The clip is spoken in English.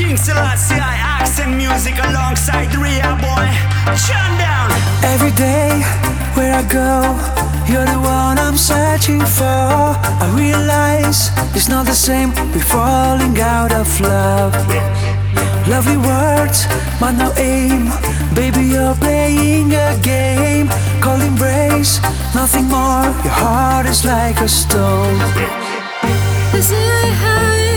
King Selassie, I accent music alongside the Ria boy. Turn down. Every day, where I go, you're the one I'm searching for. I realize it's not the same, we're falling out of love. Lovely words, but no aim. Baby, you're playing a game. Cold embrace, nothing more. Your heart is like a stone. Is it high?